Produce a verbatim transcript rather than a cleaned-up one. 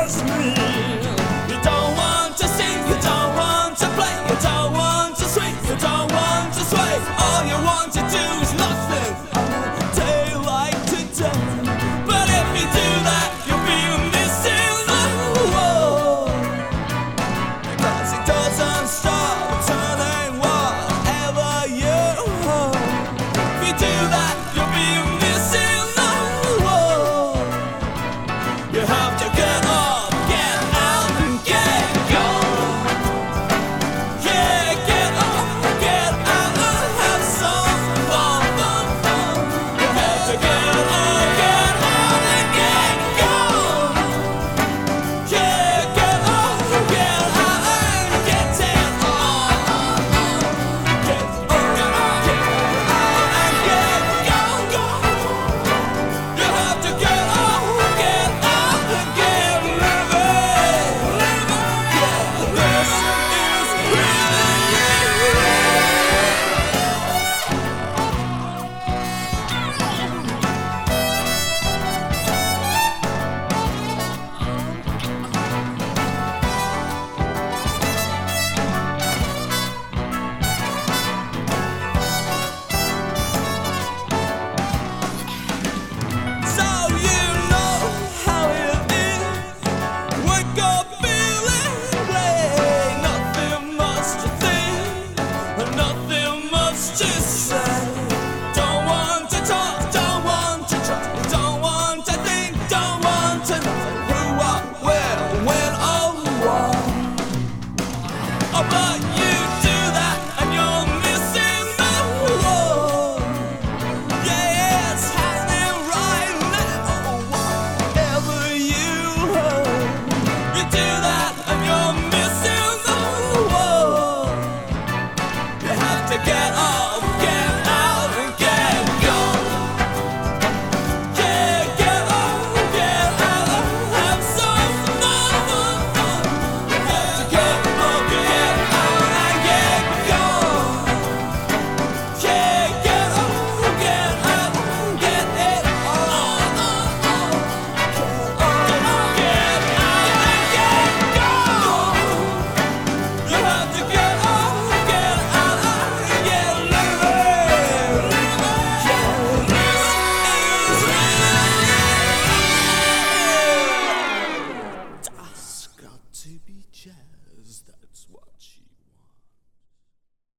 against me. You don't want to sing, you don't want to play, you don't want to swing, you don't want to sway. All you want to do is nothing on a day like today. But if you do that, you'll be missing the world, because it doesn't stop turning whatever you hold. If you do that, you'll be missing the world. You have to get up, get out and get going. Yeah, get up, get out and have some fun, fun, fun. You have to get up, get out and get going. Yeah, get up, get out and get it on. Get up, get out and get going. You have to get up, get out and get living, living. Yeah, this is really